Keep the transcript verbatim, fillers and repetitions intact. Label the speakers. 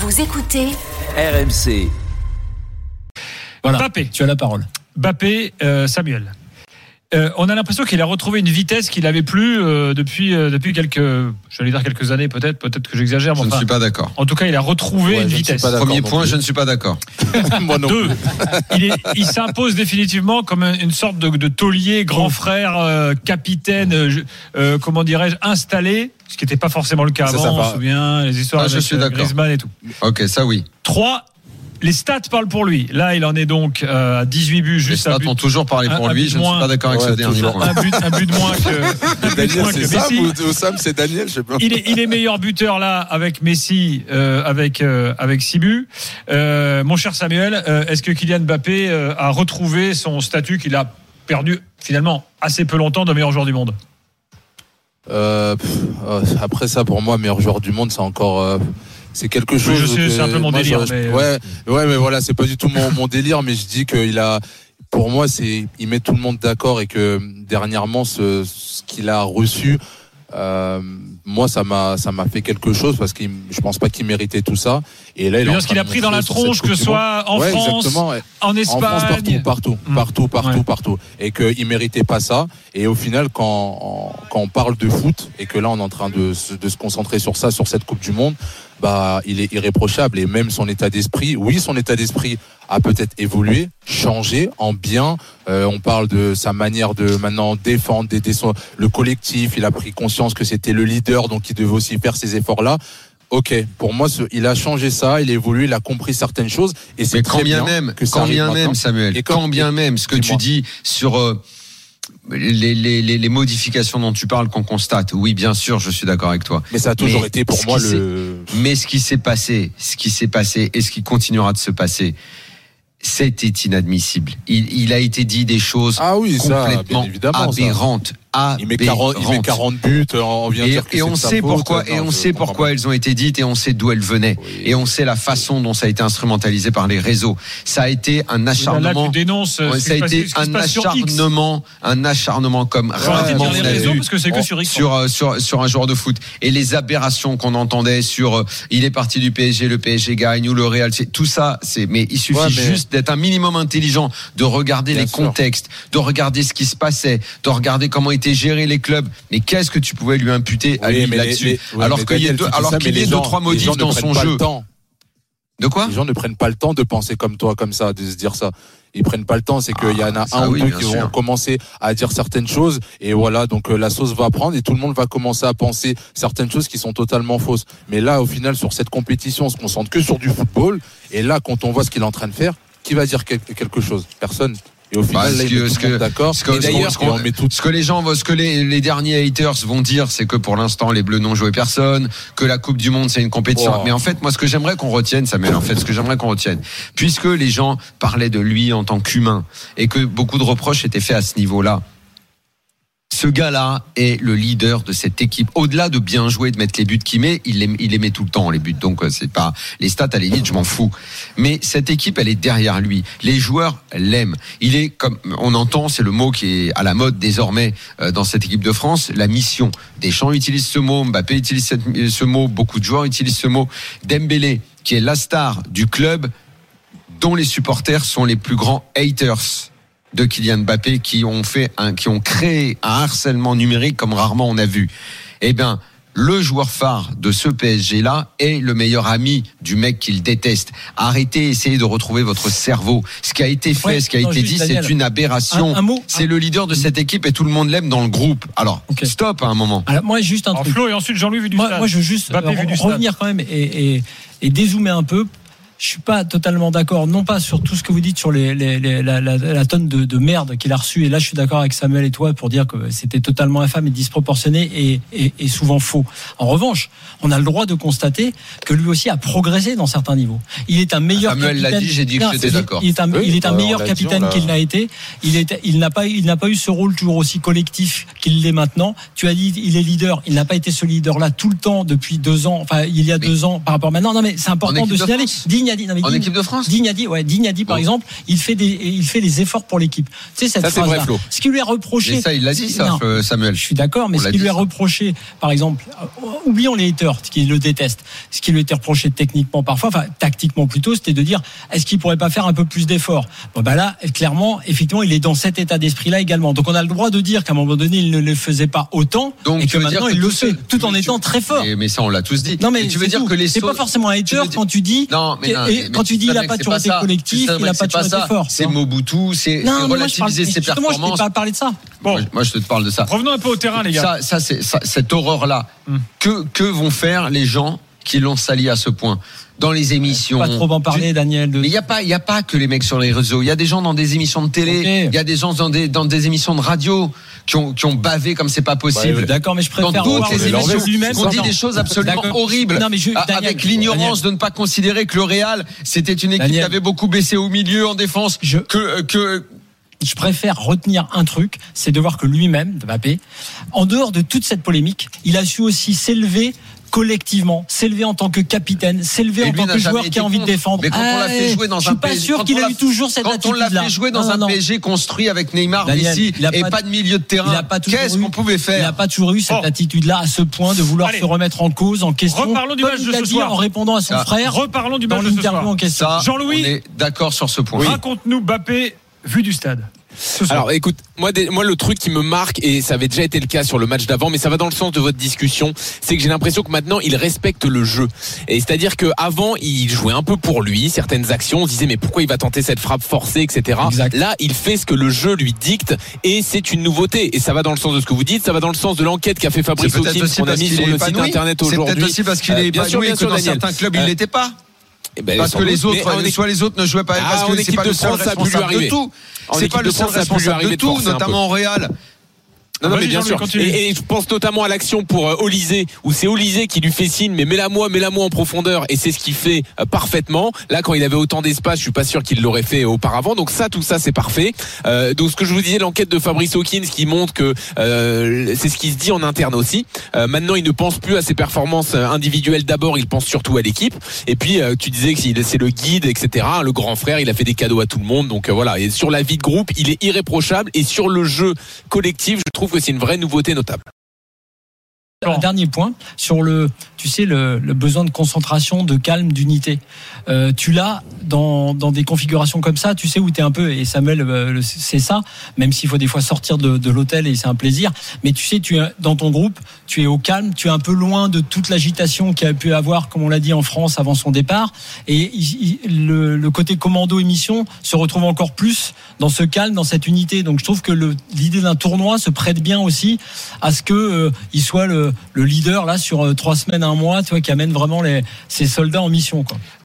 Speaker 1: Vous écoutez
Speaker 2: R M C.
Speaker 3: Voilà.
Speaker 4: Mbappé.
Speaker 3: Tu as la parole.
Speaker 4: Mbappé, euh, Samuel. Euh, on a l'impression qu'il a retrouvé une vitesse qu'il n'avait plus euh, depuis euh, depuis quelques, j'allais dire quelques années peut-être, peut-être que j'exagère. Mais
Speaker 5: Je
Speaker 4: enfin,
Speaker 5: ne suis pas d'accord.
Speaker 4: En tout cas, il a retrouvé
Speaker 5: ouais,
Speaker 4: une vitesse.
Speaker 5: Premier point, je ne suis pas d'accord.
Speaker 6: Moi non
Speaker 4: Deux, il, est, il s'impose définitivement comme une sorte de, de taulier, grand frère, euh, capitaine, euh, euh, comment dirais-je, installé, ce qui n'était pas forcément le cas
Speaker 5: Ça,
Speaker 4: avant.
Speaker 5: ça
Speaker 4: On
Speaker 5: va.
Speaker 4: se souvient les histoires
Speaker 5: Ah, je
Speaker 4: avec
Speaker 5: suis
Speaker 4: euh,
Speaker 5: d'accord.
Speaker 4: Griezmann et tout.
Speaker 5: Ok, ça oui.
Speaker 4: Trois. Les stats parlent pour lui. Là, il en est donc euh, à dix-huit buts,
Speaker 5: Les
Speaker 4: juste un
Speaker 5: stats
Speaker 4: but.
Speaker 5: ont toujours parlé pour
Speaker 4: un- un
Speaker 5: lui.
Speaker 4: but
Speaker 5: Je ne suis
Speaker 4: moins.
Speaker 5: pas d'accord avec
Speaker 6: Ouais,
Speaker 5: ce dernier
Speaker 6: toujours.
Speaker 5: point.
Speaker 4: Un but, un but de moins que, un but de
Speaker 6: Daniel,
Speaker 4: moins
Speaker 6: c'est
Speaker 4: que
Speaker 6: ça
Speaker 4: Messi.
Speaker 6: ou, ou Sam, c'est Daniel, je sais pas.
Speaker 4: Il est, il est meilleur buteur là avec Messi, euh, avec euh, avec six buts. Euh, mon cher Samuel, euh, est-ce que Kylian Mbappé euh, a retrouvé son statut qu'il a perdu finalement assez peu longtemps de meilleur joueur du monde?
Speaker 6: Euh, pff, euh, après ça, pour moi, meilleur joueur du monde, c'est encore. Euh, c'est quelque chose.
Speaker 4: je sais,
Speaker 6: que-
Speaker 4: c'est un peu mon
Speaker 6: moi,
Speaker 4: délire,
Speaker 6: je-
Speaker 4: mais-
Speaker 6: ouais, ouais, mais voilà, c'est pas du tout mon, mon délire, mais je dis qu'il a. Pour moi, c'est, il met tout le monde d'accord et que dernièrement, ce, ce qu'il a reçu, euh, moi, ça m'a, ça m'a fait quelque chose parce que je pense pas qu'il méritait tout ça. Et là, il est en
Speaker 4: Bien ce
Speaker 6: train
Speaker 4: qu'il a
Speaker 6: de
Speaker 4: pris dans la
Speaker 6: montrer sur
Speaker 4: tronche,
Speaker 6: cette
Speaker 4: que
Speaker 6: Coupe
Speaker 4: ce
Speaker 6: du Monde.
Speaker 4: soit en
Speaker 6: Ouais,
Speaker 4: France,
Speaker 6: exactement, ouais.
Speaker 4: en
Speaker 6: En
Speaker 4: Espagne,
Speaker 6: France, partout, partout,
Speaker 4: Mm.
Speaker 6: partout, partout,
Speaker 4: Ouais.
Speaker 6: partout. Et qu'il méritait pas ça. Et au final, quand, quand on parle de foot et que là, on est en train de, se- de se concentrer sur ça, sur cette Coupe du Monde, bah, il est irréprochable. Et même son état d'esprit, oui, son état d'esprit a peut-être évolué, changé en bien. Euh, on parle de sa manière de maintenant défendre, d'aider son, le collectif. Il a pris conscience que c'était le leader, donc il devait aussi faire ces efforts-là. Ok, pour moi, ce, il a changé ça, il a évolué, il a compris certaines choses. Et c'est
Speaker 5: Mais
Speaker 6: très
Speaker 5: quand bien
Speaker 6: bien
Speaker 5: même,
Speaker 6: que ça
Speaker 5: quand
Speaker 6: arrive
Speaker 5: bien
Speaker 6: maintenant.
Speaker 5: même, Samuel,
Speaker 6: Et
Speaker 5: quand,
Speaker 6: quand-
Speaker 5: bien même, ce que tu
Speaker 6: dis-moi.
Speaker 5: dis sur euh, les, les, les, les modifications dont tu parles qu'on constate, oui, bien sûr, je suis d'accord avec toi.
Speaker 6: Mais ça a toujours
Speaker 5: Mais
Speaker 6: été pour
Speaker 5: ce
Speaker 6: moi
Speaker 5: qui
Speaker 6: le.
Speaker 5: Mais ce qui s'est passé, ce qui s'est passé et ce qui continuera de se passer, c'était inadmissible. Il, il a été dit des choses
Speaker 6: Ah oui, ça, bien
Speaker 5: complètement
Speaker 6: évidemment. ça.
Speaker 5: aberrantes.
Speaker 6: Il met quarante, il met quarante buts, on vient
Speaker 5: Et,
Speaker 6: dire que
Speaker 5: et
Speaker 6: c'est
Speaker 5: on
Speaker 6: de sa
Speaker 5: sait
Speaker 6: faute.
Speaker 5: pourquoi,
Speaker 6: Non,
Speaker 5: et on
Speaker 6: je
Speaker 5: sait
Speaker 6: comprends
Speaker 5: pourquoi
Speaker 6: pas.
Speaker 5: elles ont été dites et on sait d'où elles venaient.
Speaker 6: Oui.
Speaker 5: Et on sait la façon dont ça a été instrumentalisé par les réseaux. Ça a été un
Speaker 4: Là,
Speaker 5: acharnement.
Speaker 4: tu dénonces. euh,
Speaker 5: Ouais,
Speaker 4: ce
Speaker 5: ça a
Speaker 4: qui se passe-
Speaker 5: été
Speaker 4: ce qui se
Speaker 5: un
Speaker 4: passe sur X.
Speaker 5: acharnement, un acharnement comme
Speaker 4: Faut arrêter de
Speaker 5: rarement
Speaker 4: dire
Speaker 5: on
Speaker 4: les
Speaker 5: a
Speaker 4: réseaux
Speaker 5: vu
Speaker 4: parce que c'est que sur X.
Speaker 5: sur euh, sur sur un joueur de foot et les aberrations qu'on entendait sur euh, il est parti du P S G, le P S G gagne ou le Real, c'est- tout ça, c'est mais il suffit
Speaker 6: Ouais, mais-
Speaker 5: juste d'être un minimum intelligent, de regarder
Speaker 6: Bien
Speaker 5: les
Speaker 6: sûr.
Speaker 5: contextes, de regarder ce qui se passait, de regarder comment étaient gérés les clubs. Mais qu'est-ce que tu pouvais lui imputer à
Speaker 6: Oui,
Speaker 5: lui
Speaker 6: mais les-
Speaker 5: là-dessus
Speaker 6: les- ouais,
Speaker 5: alors
Speaker 6: mais
Speaker 5: qu'il y ait
Speaker 6: Daniel,
Speaker 5: deux,
Speaker 6: tu dis
Speaker 5: alors
Speaker 6: ça,
Speaker 5: qu'il
Speaker 6: mais
Speaker 5: y ait
Speaker 6: les
Speaker 5: deux
Speaker 6: gens-
Speaker 5: trois
Speaker 6: les
Speaker 5: modifs
Speaker 6: gens ne
Speaker 5: dans
Speaker 6: prennent
Speaker 5: son
Speaker 6: pas le
Speaker 5: jeu.
Speaker 6: temps.
Speaker 5: De quoi?
Speaker 6: Les gens ne prennent pas le temps de penser comme toi, comme ça, de se dire ça. Ils prennent pas le temps, c'est qu'il y en a
Speaker 5: Ah, ça,
Speaker 6: un ou
Speaker 5: oui,
Speaker 6: deux
Speaker 5: bien
Speaker 6: qui
Speaker 5: sûr.
Speaker 6: vont commencer à dire certaines choses et voilà, donc euh, la sauce va prendre et tout le monde va commencer à penser certaines choses qui sont totalement fausses. Mais là, au final, sur cette compétition, on se concentre que sur du football et là, quand on voit ce qu'il est en train de faire, qui va dire quel- quelque chose? Personne. Et au final,
Speaker 5: Bah,
Speaker 6: là,
Speaker 5: ce
Speaker 6: il
Speaker 5: que-
Speaker 6: met tout
Speaker 5: ce
Speaker 6: le monde
Speaker 5: que-
Speaker 6: d'accord.
Speaker 5: ce que-
Speaker 6: Et d'ailleurs,
Speaker 5: ce qu'on-
Speaker 6: on met tout.
Speaker 5: Ce que les gens, ce que les, les derniers haters vont dire, c'est que pour l'instant, les Bleus n'ont joué personne, que la Coupe du Monde, c'est une compétition.
Speaker 6: Wow.
Speaker 5: Mais en fait, moi, ce que j'aimerais qu'on retienne, Samuel, en fait, ce que j'aimerais qu'on retienne, puisque les gens parlaient de lui en tant qu'humain et que beaucoup de reproches étaient faits à ce niveau-là, ce gars-là est le leader de cette équipe. Au-delà de bien jouer, de mettre les buts qu'il met, il les, il les met tout le temps, les buts. Donc, euh, c'est pas les stats à l'élite, je m'en fous. Mais cette équipe, elle est derrière lui. Les joueurs l'aiment. Il est, comme on entend, c'est le mot qui est à la mode désormais euh, dans cette équipe de France, la mission. Deschamps utilise ce mot, Mbappé utilise cette- ce mot, beaucoup de joueurs utilisent ce mot. Dembélé, qui est la star du club, dont les supporters sont les plus grands haters de Kylian Mbappé, qui ont fait un, qui ont créé un harcèlement numérique comme rarement on a vu. Eh bien, le joueur phare de ce P S G-là est le meilleur ami du mec qu'il déteste. Arrêtez, essayez de retrouver votre cerveau. Ce qui a été fait,
Speaker 3: Ouais,
Speaker 5: ce qui a
Speaker 3: non,
Speaker 5: été
Speaker 3: juste,
Speaker 5: dit,
Speaker 3: Daniel,
Speaker 5: c'est une aberration.
Speaker 3: un- un mot,
Speaker 5: c'est
Speaker 3: un-
Speaker 5: le leader de cette équipe et tout le monde l'aime dans le groupe. Alors,
Speaker 3: Ok.
Speaker 5: stop à un moment.
Speaker 3: Alors, moi, juste un
Speaker 4: Alors,
Speaker 3: truc.
Speaker 4: Flo et ensuite Jean-Louis vu du
Speaker 3: Moi,
Speaker 4: stade.
Speaker 3: moi, je veux juste
Speaker 4: Mbappé
Speaker 3: euh,
Speaker 4: vu du
Speaker 3: re-
Speaker 4: stade.
Speaker 3: revenir quand même et, et, et dézoomer un peu. Je suis pas totalement d'accord, non pas sur tout ce que vous dites sur les, les, les, la, la, la tonne de, de merde qu'il a reçue. Et là, je suis d'accord avec Samuel et toi pour dire que c'était totalement infâme et disproportionné et, et, et souvent faux. En revanche, on a le droit de constater que lui aussi a progressé dans certains niveaux. Il est un meilleur
Speaker 5: Samuel l'a
Speaker 3: capitaine.
Speaker 5: dit, j'ai dit que
Speaker 3: Non,
Speaker 5: j'étais
Speaker 3: il-
Speaker 5: d'accord.
Speaker 3: Il est un,
Speaker 6: Oui,
Speaker 3: il est un
Speaker 6: bah,
Speaker 3: meilleur
Speaker 6: on l'a
Speaker 3: capitaine
Speaker 6: dit, on l'a-
Speaker 3: qu'il n'a été. Il est, il n'a pas, il n'a pas eu ce rôle toujours aussi collectif qu'il l'est maintenant. Tu as dit, il est leader. Il n'a pas été ce leader-là tout le temps depuis deux ans. Enfin, il y a
Speaker 5: Mais-
Speaker 3: deux ans par rapport à maintenant. Non, mais c'est
Speaker 5: En
Speaker 3: important
Speaker 5: équipe
Speaker 3: de
Speaker 5: de
Speaker 3: signaler.
Speaker 5: France.
Speaker 3: Digne Digne a dit, non, mais
Speaker 5: En
Speaker 3: Digne,
Speaker 5: équipe de France.
Speaker 3: Digne a dit, ouais, Digne a dit par
Speaker 5: Bon.
Speaker 3: exemple, il fait des, il fait les efforts pour l'équipe. Tu sais cette
Speaker 1: Ça, c'est vrai,
Speaker 3: phrase-là.
Speaker 1: Flo.
Speaker 3: Ce qui lui a reproché.
Speaker 5: Mais ça, il l'a dit, ça,
Speaker 3: Non.
Speaker 5: euh, Samuel.
Speaker 3: Je suis d'accord, mais
Speaker 5: On
Speaker 3: ce
Speaker 5: l'a
Speaker 3: qui
Speaker 5: dit,
Speaker 3: lui a
Speaker 5: ça.
Speaker 3: reproché, par exemple, euh, oublions les haters, qui le détestent, ce qui lui était reproché techniquement parfois, enfin tactiquement plutôt, c'était de dire est-ce qu'il pourrait pas faire un peu plus d'efforts. Bon bah là, clairement, effectivement, il est dans cet état d'esprit-là également. Donc on a le droit de dire qu'à un moment donné, il ne le faisait pas autant,
Speaker 5: Donc,
Speaker 3: et
Speaker 5: tu
Speaker 3: que
Speaker 5: veux dire
Speaker 3: maintenant
Speaker 5: que
Speaker 3: il le
Speaker 5: tous ceux-
Speaker 3: fait, tout en
Speaker 5: tu-
Speaker 3: étant très fort.
Speaker 5: Mais, mais ça, on l'a tous dit.
Speaker 3: Non mais
Speaker 5: Et tu veux
Speaker 3: c'est
Speaker 5: dire
Speaker 3: tout.
Speaker 5: que les
Speaker 3: c'est
Speaker 5: sauts-
Speaker 3: pas forcément un
Speaker 5: tu
Speaker 3: hater
Speaker 5: veux dire-
Speaker 3: quand tu dis
Speaker 5: Non, mais, non,
Speaker 3: et
Speaker 5: mais-
Speaker 3: quand tu dis
Speaker 5: mais
Speaker 3: il a
Speaker 5: mec,
Speaker 3: pas
Speaker 5: c'est
Speaker 3: toujours été
Speaker 5: ça.
Speaker 3: collectif,
Speaker 5: C'est ça,
Speaker 3: il a
Speaker 5: mec,
Speaker 3: pas
Speaker 5: c'est
Speaker 3: toujours été
Speaker 5: ça.
Speaker 3: fort.
Speaker 5: C'est Mobutu, c'est
Speaker 3: Non,
Speaker 5: c'est
Speaker 3: mais moi je parle
Speaker 5: relativiser ses
Speaker 3: justement, je t'ai
Speaker 5: performances.
Speaker 3: pas parlé de ça.
Speaker 4: Bon,
Speaker 5: Moi, moi, je te parle de ça.
Speaker 4: revenons un peu au terrain, les gars.
Speaker 5: Ça, ça, c'est ça, cette horreur-là.
Speaker 4: Hmm.
Speaker 5: Que que vont faire les gens qui l'ont sali à ce point dans les émissions?
Speaker 3: Pas trop en parler, Daniel. De...
Speaker 5: Mais il y a pas, il y a pas que les mecs sur les réseaux. Il y a des gens dans des émissions de télé.
Speaker 3: Okay.
Speaker 5: Il y a des gens dans des dans des émissions de radio qui ont qui ont bavé comme c'est pas possible.
Speaker 3: Ouais, d'accord, mais je préfère
Speaker 5: dans toutes
Speaker 3: voir
Speaker 5: les
Speaker 3: le
Speaker 5: émissions,
Speaker 3: lui-même.
Speaker 5: on dit
Speaker 3: Non.
Speaker 5: des choses absolument
Speaker 3: D'accord.
Speaker 5: horribles.
Speaker 3: Non, mais je- Daniel,
Speaker 5: avec l'ignorance
Speaker 3: Daniel.
Speaker 5: de ne pas considérer que le Real c'était une équipe
Speaker 3: Daniel.
Speaker 5: qui avait beaucoup baissé au milieu en défense.
Speaker 3: Je-
Speaker 5: Que que
Speaker 3: Je préfère retenir un truc, c'est de voir que lui-même, Mbappé, en dehors de toute cette polémique, il a su aussi s'élever collectivement, s'élever en tant que capitaine, s'élever
Speaker 5: Et
Speaker 3: en
Speaker 5: lui
Speaker 3: tant
Speaker 5: n'a
Speaker 3: que
Speaker 5: jamais
Speaker 3: joueur
Speaker 5: été
Speaker 3: qui a envie de
Speaker 5: contre.
Speaker 3: défendre.
Speaker 5: Mais quand on l'a fait jouer dans
Speaker 3: je
Speaker 5: un
Speaker 3: suis pas
Speaker 5: P S G,
Speaker 3: sûr
Speaker 5: quand
Speaker 3: qu'il
Speaker 5: on
Speaker 3: a
Speaker 5: l'a-
Speaker 3: eu toujours cette
Speaker 5: quand on
Speaker 3: attitude-là.
Speaker 5: l'a fait jouer dans
Speaker 3: Non,
Speaker 5: un
Speaker 3: non,
Speaker 5: P S G construit avec Neymar,
Speaker 3: Daniel,
Speaker 5: Messi
Speaker 3: il a
Speaker 5: et
Speaker 3: pas-
Speaker 5: pas de milieu de
Speaker 3: il a
Speaker 5: terrain,
Speaker 3: pas toujours
Speaker 5: qu'est-ce
Speaker 3: eu-
Speaker 5: qu'on pouvait
Speaker 3: Il n'a
Speaker 5: faire?
Speaker 3: pas toujours eu cette
Speaker 4: Bon.
Speaker 3: attitude-là à ce point de vouloir
Speaker 4: Allez.
Speaker 3: se remettre en cause, en question.
Speaker 4: Reparlons du
Speaker 3: comme
Speaker 4: match
Speaker 3: il
Speaker 4: de
Speaker 3: l'a
Speaker 4: ce
Speaker 3: dit
Speaker 4: soir.
Speaker 3: en répondant à son
Speaker 5: Ah.
Speaker 3: frère
Speaker 4: Reparlons du
Speaker 3: dans
Speaker 4: match de ce
Speaker 3: l'interview
Speaker 4: soir.
Speaker 3: en question.
Speaker 5: Ça,
Speaker 4: Jean-Louis.
Speaker 5: on est d'accord sur ce point.
Speaker 4: Raconte-nous Mbappé vu du stade. Ce soir.
Speaker 1: Alors écoute, moi, des- moi le truc qui me marque, et ça avait déjà été le cas sur le match d'avant, mais ça va dans le sens de votre discussion, c'est que j'ai l'impression que maintenant il respecte le jeu. Et c'est-à-dire qu'avant il jouait un peu pour lui, certaines actions, on se disait mais pourquoi il va tenter cette frappe forcée, et cetera.
Speaker 3: Exact.
Speaker 1: Là il fait ce que le jeu lui dicte, et c'est une nouveauté. Et ça va dans le sens de ce que vous dites, ça va dans le sens de l'enquête qu'a fait
Speaker 5: C'est
Speaker 1: Fabrice
Speaker 5: peut-être
Speaker 1: Hawkins,
Speaker 5: aussi
Speaker 1: qu'on a
Speaker 5: parce
Speaker 1: mis
Speaker 5: qu'il
Speaker 1: sur
Speaker 5: est
Speaker 1: le site
Speaker 5: épanoui.
Speaker 1: internet
Speaker 5: C'est
Speaker 1: aujourd'hui.
Speaker 5: peut-être aussi parce qu'il
Speaker 1: Euh,
Speaker 5: est
Speaker 1: bien sûr,
Speaker 5: épanoui
Speaker 1: bien
Speaker 5: que
Speaker 1: sûr,
Speaker 5: dans
Speaker 1: Daniel.
Speaker 5: certains clubs il
Speaker 1: Euh,
Speaker 5: l'était pas.
Speaker 1: Eh ben,
Speaker 5: Parce
Speaker 1: sans
Speaker 5: que
Speaker 1: doute.
Speaker 5: les autres,
Speaker 1: Mais en équipe-
Speaker 5: soit les autres ne jouaient pas,
Speaker 1: Ah,
Speaker 5: parce
Speaker 1: en
Speaker 5: que c'est
Speaker 1: équipe
Speaker 5: pas
Speaker 1: de
Speaker 5: le seul
Speaker 1: France, ça a pu lui
Speaker 5: responsable de
Speaker 1: arriver.
Speaker 5: tout.
Speaker 1: En
Speaker 5: C'est
Speaker 1: équipe
Speaker 5: pas
Speaker 1: de
Speaker 5: le seul
Speaker 1: France, ça a pu lui
Speaker 5: responsable
Speaker 1: arriver
Speaker 5: de
Speaker 1: de
Speaker 5: tout,
Speaker 1: forcer un peu.
Speaker 5: notamment au Real.
Speaker 1: Non, non,
Speaker 4: Vas-y,
Speaker 1: mais bien
Speaker 4: Jean-Louis,
Speaker 1: sûr.
Speaker 4: continue.
Speaker 1: Et, et je pense notamment à l'action pour euh, Olysée, où c'est Olysée qui lui fait signe, mais mets-la moi, mets-la moi en profondeur, et c'est ce qu'il fait euh, parfaitement. Là, quand il avait autant d'espace, je suis pas sûr qu'il l'aurait fait auparavant. Donc ça, tout ça, c'est parfait. Euh, donc ce que je vous disais, l'enquête de Fabrice Hawkins qui montre que euh, c'est ce qui se dit en interne aussi. Euh, maintenant, il ne pense plus à ses performances individuelles d'abord, il pense surtout à l'équipe. Et puis, euh, tu disais que c'est le guide, et cetera. Le grand frère, il a fait des cadeaux à tout le monde. Donc euh, voilà. Et sur la vie de groupe, il est irréprochable. Et sur le jeu collectif, je trouve que c'est une vraie nouveauté notable.
Speaker 3: Un dernier point sur le, tu sais, le, le besoin de concentration, de calme, d'unité. Euh, tu l'as dans, dans des configurations comme ça, tu sais où tu es un peu, et Samuel, euh, c'est ça, même s'il faut des fois sortir de, de l'hôtel et c'est un plaisir, mais tu sais, tu es dans ton groupe, tu es au calme, tu es un peu loin de toute l'agitation qu'il y a pu avoir, comme on l'a dit, en France avant son départ, et il, il, le, le côté commando émission se retrouve encore plus dans ce calme, dans cette unité. Donc je trouve que le, l'idée d'un tournoi se prête bien aussi à ce que euh, il soit le, le leader là sur euh, trois semaines, un mois, tu vois, qui amène vraiment les, ses soldats en mission, quoi.